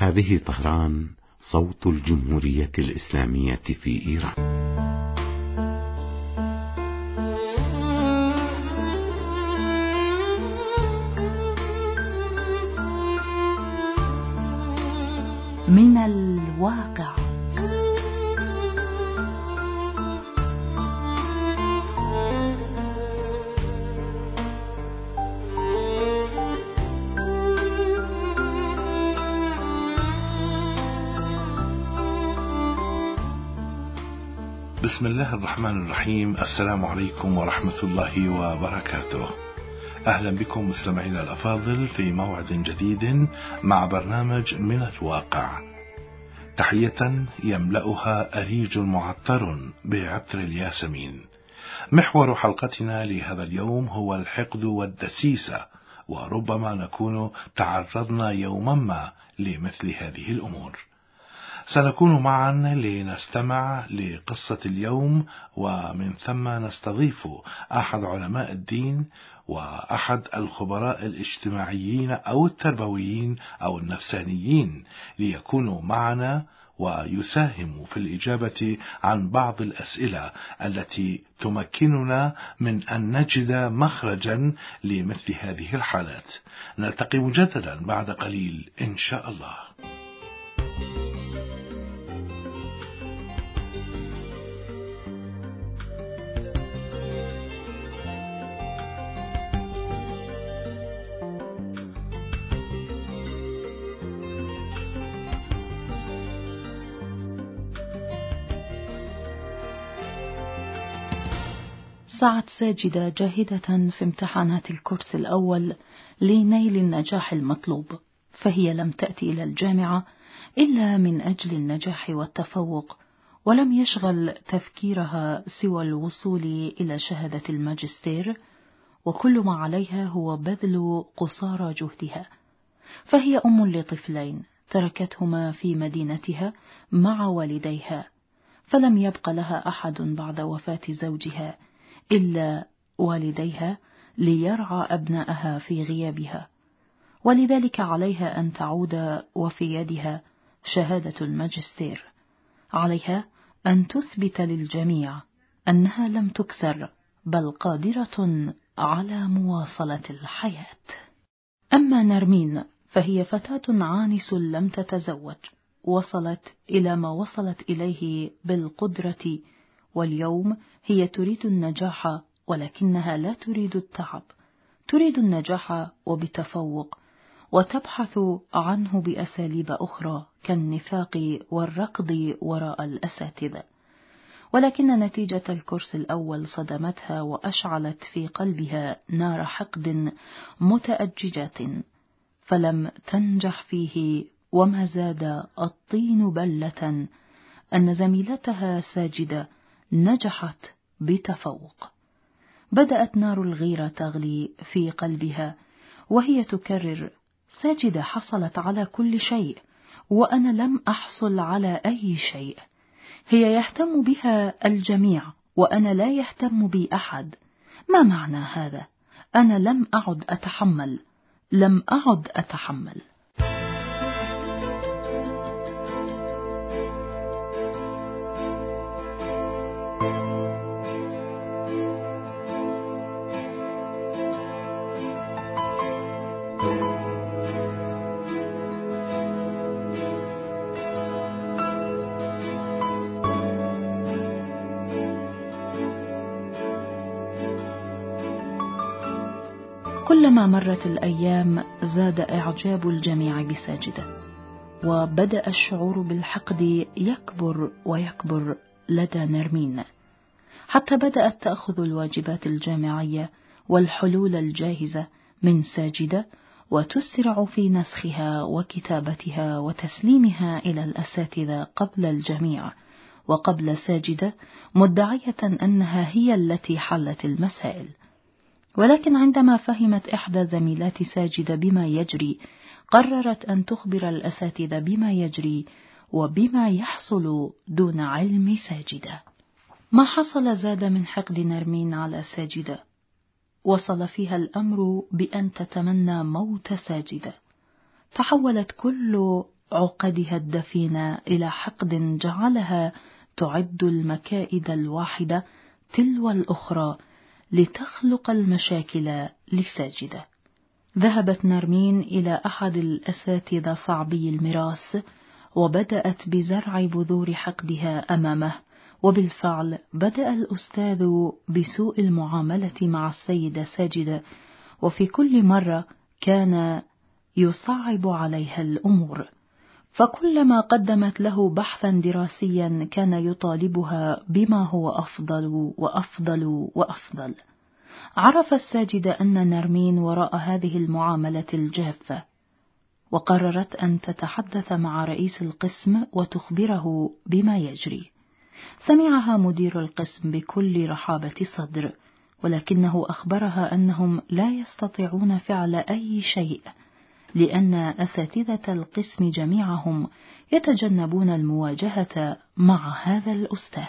هذه طهران، صوت الجمهورية الإسلامية في إيران. من الواقع. بسم الله الرحمن الرحيم. السلام عليكم ورحمة الله وبركاته. أهلا بكم مستمعينا الأفاضل في موعد جديد مع برنامج من الواقع، تحية يملأها أريج معطر بعطر الياسمين. محور حلقتنا لهذا اليوم هو الحقد والدسيسة، وربما نكون تعرضنا يوما ما لمثل هذه الأمور. سنكون معا لنستمع لقصة اليوم، ومن ثم نستضيف أحد علماء الدين وأحد الخبراء الاجتماعيين أو التربويين أو النفسانيين ليكونوا معنا ويساهموا في الإجابة عن بعض الأسئلة التي تمكننا من أن نجد مخرجا لمثل هذه الحالات. نلتقي مجددا بعد قليل إن شاء الله. سعت ساجدة جاهدة في امتحانات الكورس الأول لنيل النجاح المطلوب، فهي لم تأتي إلى الجامعة إلا من أجل النجاح والتفوق، ولم يشغل تفكيرها سوى الوصول إلى شهادة الماجستير، وكل ما عليها هو بذل قصارى جهدها. فهي أم لطفلين تركتهما في مدينتها مع والديها، فلم يبق لها أحد بعد وفاة زوجها إلا والديها ليرعى أبنائها في غيابها، ولذلك عليها أن تعود وفي يدها شهادة الماجستير. عليها أن تثبت للجميع أنها لم تكسر، بل قادرة على مواصلة الحياة. أما نرمين فهي فتاة عانس لم تتزوج، وصلت إلى ما وصلت إليه بالقدرة، واليوم هي تريد النجاح، ولكنها لا تريد التعب، تريد النجاح وبتفوق، وتبحث عنه بأساليب أخرى كالنفاق والركض وراء الأساتذة. ولكن نتيجة الكورس الأول صدمتها وأشعلت في قلبها نار حقد متأججة، فلم تنجح فيه. وما زاد الطين بلة أن زميلتها ساجدة نجحت بتفوق. بدأت نار الغيرة تغلي في قلبها، وهي تكرر: ساجدة حصلت على كل شيء وأنا لم أحصل على أي شيء. هي يهتم بها الجميع وأنا لا يهتم بي أحد. ما معنى هذا؟ أنا لم أعد أتحمل. كلما مرت الأيام زاد إعجاب الجميع بساجدة، وبدأ الشعور بالحقد يكبر ويكبر لدى نرمين، حتى بدأت تأخذ الواجبات الجامعية والحلول الجاهزة من ساجدة، وتسرع في نسخها وكتابتها وتسليمها إلى الأساتذة قبل الجميع وقبل ساجدة، مدعية أنها هي التي حلت المسائل. ولكن عندما فهمت إحدى زميلات ساجدة بما يجري، قررت أن تخبر الأساتذة بما يجري وبما يحصل دون علم ساجدة. ما حصل زاد من حقد نرمين على ساجدة، وصل فيها الأمر بأن تتمنى موت ساجدة. تحولت كل عقدها الدفينة إلى حقد جعلها تعد المكائد الواحدة تلو الأخرى لتخلق المشاكل لساجدة. ذهبت نرمين إلى أحد الأساتذة صعبي المراس وبدأت بزرع بذور حقدها أمامه، وبالفعل بدأ الأستاذ بسوء المعاملة مع السيدة ساجدة، وفي كل مرة كان يصعب عليها الأمور، فكلما قدمت له بحثا دراسيا كان يطالبها بما هو أفضل وأفضل وأفضل. عرف الساجدة أن نرمين وراء هذه المعاملة الجافة، وقررت أن تتحدث مع رئيس القسم وتخبره بما يجري. سمعها مدير القسم بكل رحابة صدر، ولكنه أخبرها أنهم لا يستطيعون فعل أي شيء، لأن أساتذة القسم جميعهم يتجنبون المواجهة مع هذا الأستاذ.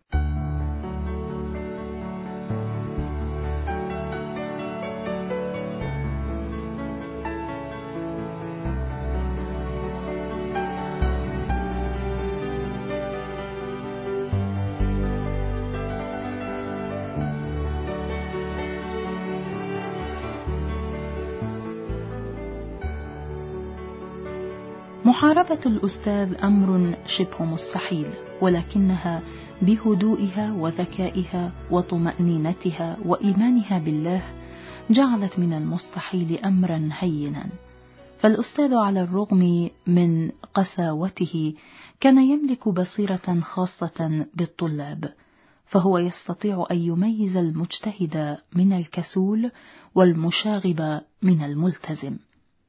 محاربة الأستاذ أمر شبه مستحيل، ولكنها بهدوئها وذكائها وطمأنينتها وإيمانها بالله جعلت من المستحيل أمرا هينا. فالأستاذ على الرغم من قساوته كان يملك بصيرة خاصة بالطلاب، فهو يستطيع أن يميز المجتهد من الكسول والمشاغب من الملتزم.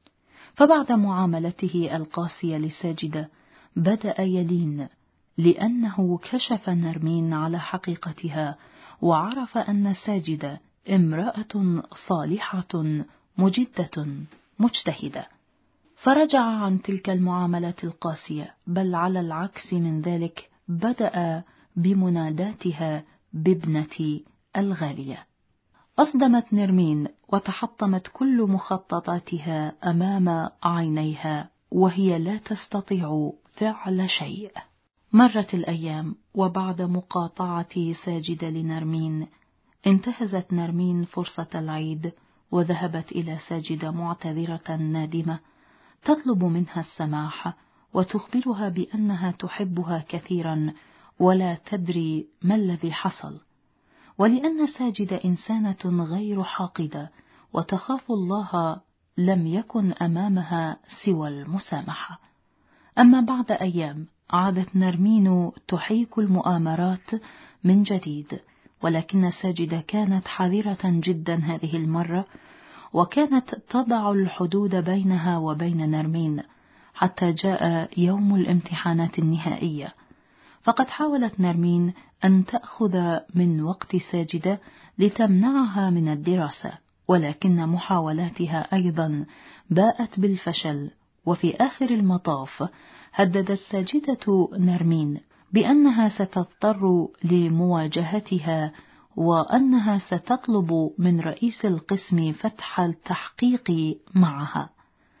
فبعد معاملته القاسية لساجدة بدأ يلين، لأنه كشف نرمين على حقيقتها وعرف أن ساجدة امرأة صالحة مجدة مجتهدة، فرجع عن تلك المعاملة القاسية، بل على العكس من ذلك بدأ بمناداتها بابنتي الغالية. أصدمت نرمين وتحطمت كل مخططاتها أمام عينيها وهي لا تستطيع فعل شيء. مرت الأيام، وبعد مقاطعة ساجدة لنرمين انتهزت نرمين فرصة العيد وذهبت إلى ساجدة معتذرة نادمة تطلب منها السماح وتخبرها بأنها تحبها كثيرا ولا تدري ما الذي حصل، ولأن ساجدة إنسانة غير حاقدة وتخاف الله لم يكن أمامها سوى المسامحة. أما بعد أيام عادت نرمين تحيك المؤامرات من جديد، ولكن ساجدة كانت حذرة جدا هذه المرة، وكانت تضع الحدود بينها وبين نرمين حتى جاء يوم الامتحانات النهائية. فقد حاولت نرمين أن تأخذ من وقت ساجدة لتمنعها من الدراسة، ولكن محاولاتها أيضا باءت بالفشل، وفي آخر المطاف هددت ساجدة نرمين بأنها ستضطر لمواجهتها وأنها ستطلب من رئيس القسم فتح التحقيق معها.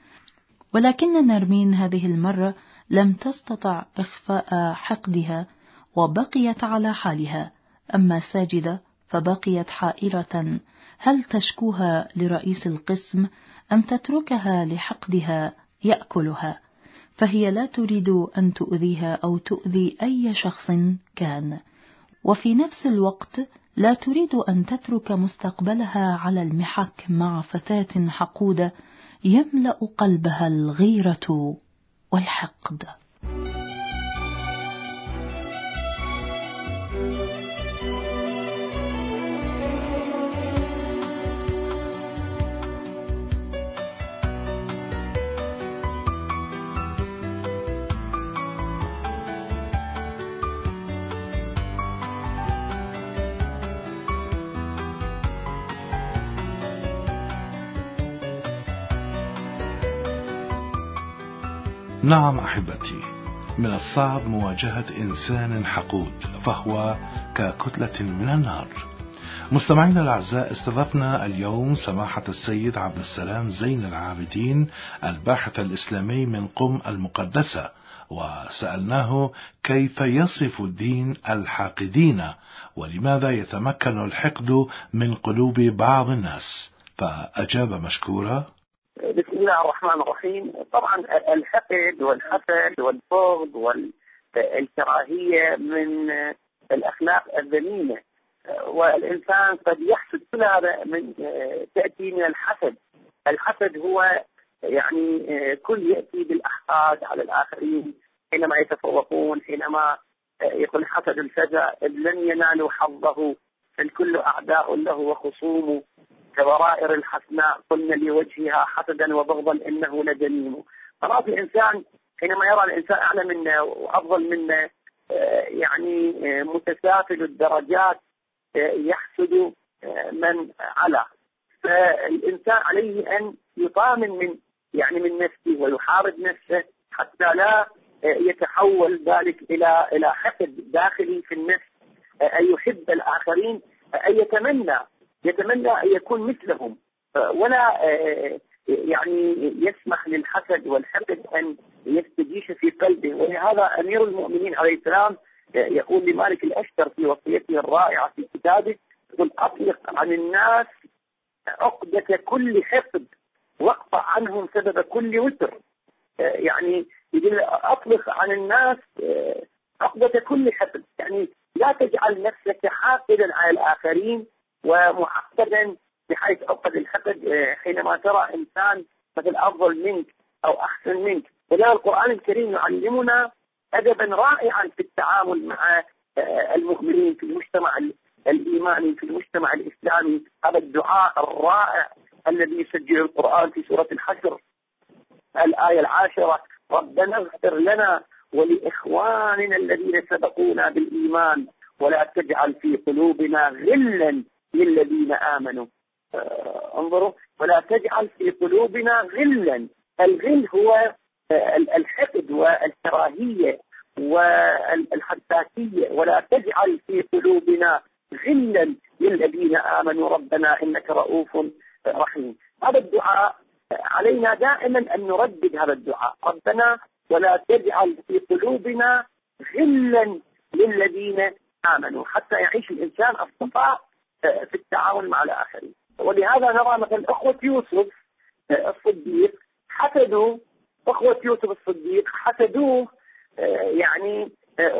ولكن نرمين هذه المرة لم تستطع إخفاء حقدها وبقيت على حالها. أما ساجدة فبقيت حائرة، هل تشكوها لرئيس القسم أم تتركها لحقدها يأكلها؟ فهي لا تريد أن تؤذيها أو تؤذي أي شخص كان، وفي نفس الوقت لا تريد أن تترك مستقبلها على المحك مع فتاة حقودة يملأ قلبها الغيرة والحقد. نعم أحبتي، من الصعب مواجهة إنسان حقود، فهو ككتلة من النار، مستمعينا الأعزاء، استضفنا اليوم سماحة السيد عبد السلام زين العابدين، الباحث الإسلامي من قم المقدسة، وسألناه كيف يصف الدين الحاقدين، ولماذا يتمكن الحقد من قلوب بعض الناس، فأجاب مشكورا: بسم الله الرحمن الرحيم. طبعا الحقد والحسد والبغض والكراهية من الأخلاق الذميمة، والإنسان قد يحسد. كل هذا تأتي من الحسد. الحسد هو يعني كل يأتي بالأحقاد على الآخرين حينما يتفوقون، حينما يقول حسد الفجأة إذ لن ينالوا حظه فالكل أعداء له وخصومه كورائر الحسناء قلنا لوجهها حسدا وبغضا إنه لدميم. خلاص الإنسان حينما يرى الإنسان أعلى منه وأفضل منه يعني متسافل الدرجات يحسد من على. فالإنسان عليه أن يطامن من نفسه ويحارب نفسه حتى لا يتحول ذلك إلى حقد داخلي في النفس، أن يحب الآخرين، أن يتمنى أن يكون مثلهم، ولا يعني يسمح للحسد والحقد أن يستجيش في قلبه. ولهذا أمير المؤمنين عليه السلام يقول لمالك الأشتر في وصيته الرائعة في كتابه: يقول أطلق عن الناس عقدة كل حقد واقطع عنهم سبب كل وتر. يعني يقول أطلق عن الناس عقدة كل حقد، يعني لا تجعل نفسك حاقدا على الآخرين ومعقدا بحيث عقد الحقد حينما ترى إنسان مثل أفضل منك أو أحسن منك. ولذلك القرآن الكريم يعلمنا أدبا رائعا في التعامل مع المؤمنين في المجتمع الإيماني، في المجتمع الإسلامي. هذا الدعاء الرائع الذي يسجل القرآن في سورة الحشر الآية 10: ربنا اغفر لنا ولإخواننا الذين سبقونا بالإيمان ولا تجعل في قلوبنا غلا للذين آمنوا. انظروا، ولا تجعل في قلوبنا غلا. الغل هو الحقد والكراهية والحساسية. ولا تجعل في قلوبنا غلا للذين آمنوا ربنا إنك رؤوف رحيم. هذا الدعاء علينا دائما أن نردد هذا الدعاء: ربنا ولا تجعل في قلوبنا غلا للذين آمنوا، حتى يعيش الإنسان الصفاء في التعامل مع الآخرين. ولهذا نرى مثلا أخوة يوسف الصديق حسدوا، أخوة يوسف الصديق حسدوه يعني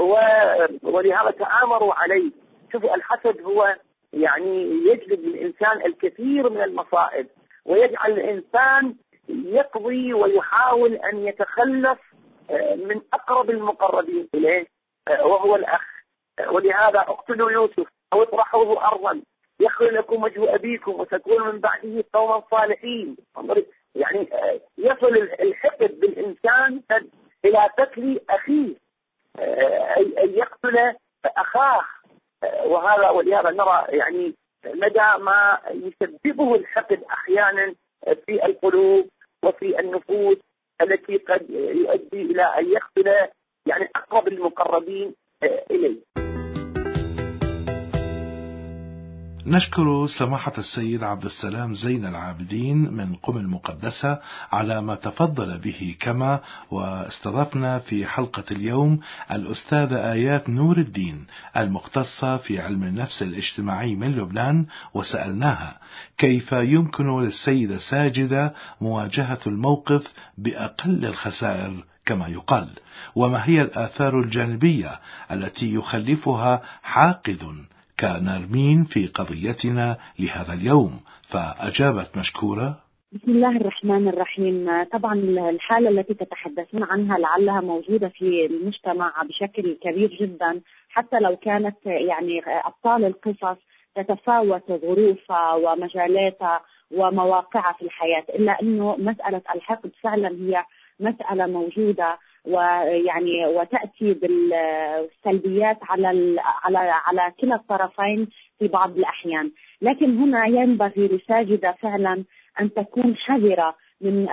ولهذا تآمروا عليه. شوفوا، الحسد هو يعني يجلب للإنسان الكثير من المصائب، ويجعل الإنسان يقضي ويحاول أن يتخلص من أقرب المقربين إليه وهو الأخ. ولهذا اقتلوا يوسف أو اطرحوه أرضا يخل لكم وجه أبيكم وتكونوا من بعده قوما صالحين. يعني يصل الحقد بالإنسان إلى قتل أخيه، أن يقتل أخاه. ولهذا نرى يعني مدى ما يسببه الحقد أحيانا في القلوب وفي النفوس التي قد يؤدي إلى أن يقتل يعني أقرب المقربين إليه. نشكر سماحة السيد عبد السلام زين العابدين من قم المقدسة على ما تفضل به، كما واستضفنا في حلقة اليوم الأستاذة آيات نور الدين المختصة في علم النفس الاجتماعي من لبنان، وسألناها كيف يمكن للسيدة ساجدة مواجهة الموقف بأقل الخسائر كما يقال، وما هي الآثار الجانبية التي يخلفها حاقد كنرمين في قضيتنا لهذا اليوم، فأجابت مشكورة: بسم الله الرحمن الرحيم. طبعا الحالة التي تتحدثون عنها لعلها موجودة في المجتمع بشكل كبير جدا، حتى لو كانت يعني أبطال القصص تتفاوت ظروفها ومجالاتها ومواقعها في الحياة، إلا أنه مسألة الحقد فعلا هي مسألة موجودة ويعني وتأتي بالسلبيات على كلا الطرفين في بعض الأحيان. لكن هنا ينبغي لساجدة فعلا أن تكون حذرة من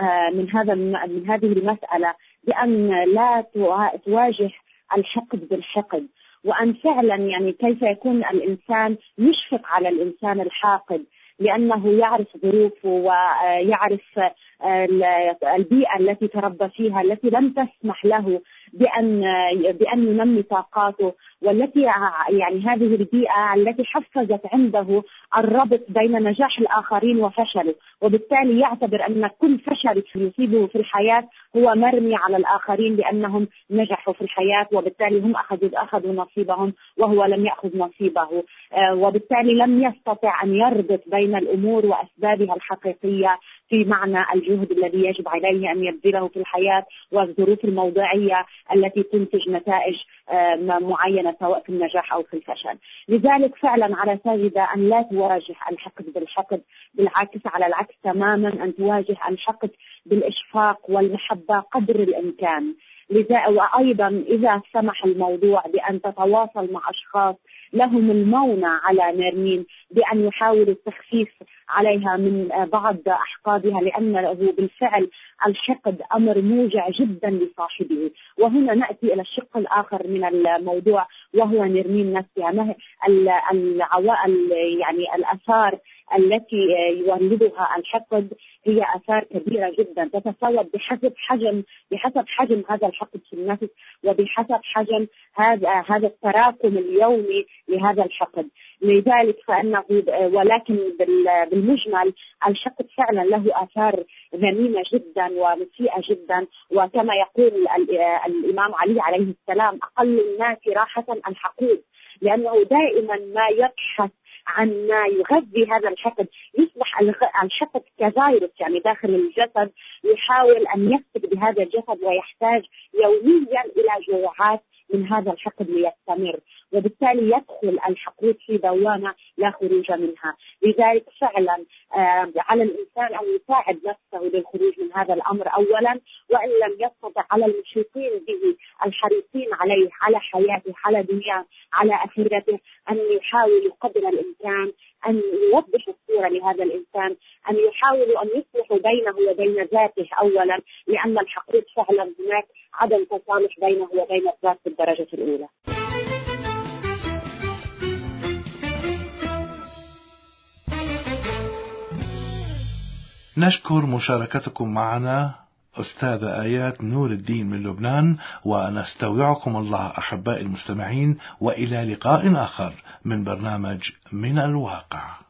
هذه المسألة، بأن لا تواجه الحقد بالحقد، وأن فعلا يعني كيف يكون الإنسان يشفق على الإنسان الحاقد، لأنه يعرف ظروفه ويعرف البيئة التي تربى فيها التي لم تسمح له بأن ينمي طاقاته، والتي يعني هذه البيئة التي حفزت عنده الربط بين نجاح الآخرين وفشله، وبالتالي يعتبر أن كل فشل يصيبه في الحياة هو مرمي على الآخرين لأنهم نجحوا في الحياة، وبالتالي هم أخذوا نصيبهم وهو لم يأخذ نصيبه، وبالتالي لم يستطع أن يربط بين الأمور وأسبابها الحقيقية في معنى الجهد الذي يجب عليه أن يبذله في الحياة والظروف الموضعية التي تنتج نتائج معينة سواء في النجاح أو في الفشل. لذلك فعلا على ساجدة أن لا تواجه الحقد بالحقد، بالعكس على العكس تماما أن تواجه الحقد بالإشفاق والمحبة قدر الإمكان. وأيضا إذا سمح الموضوع بأن تتواصل مع أشخاص لهم المونة على نرمين بأن يحاولوا التخفيف عليها من بعض أحقادها، لأنه بالفعل الحقد أمر موجع جدا لصاحبه. وهنا نأتي إلى الشق الآخر من الموضوع وهو نرمين نفسها، يعني الآثار التي يولدها الحقد هي آثار كبيرة جدا تتفاوت بحسب حجم هذا الحقد في النفس، وبحسب حجم هذا التراكم اليومي لهذا الحقد. لذلك ولكن بالمجمل الحقد فعلا له آثار ذميمة جدا ومسيئة جدا، وكما يقول الإمام علي عليه السلام: أقل الناس راحة الحقود، لأنه دائما ما يبحث عن ما يغذي هذا الحقد. يصبح الحقد كفيروس يعني داخل الجسد، يحاول أن يفتك بهذا الجسد ويحتاج يوميا إلى جرعات من هذا الحقد ليستمر، وبالتالي يدخل الحقود في دوامة لا خروج منها. لذلك فعلا على الإنسان أن يساعد نفسه للخروج من هذا الأمر أولا، وإن لم يستطع على المحيطين به الحريصين عليه، على حياته، على دنياه، على آخرته، أن يحاول قدر الإمكان أن يوضح الصورة لهذا الإنسان، أن يحاولوا أن يصلحوا بينه وبين ذاته أولا، لأن الحقود فعلا هناك عدم تصالح بينه وبين الذات بالدرجة الأولى. نشكر مشاركتكم معنا أستاذة آيات نور الدين من لبنان، ونستودعكم الله أحبائي المستمعين، وإلى لقاء آخر من برنامج من الواقع.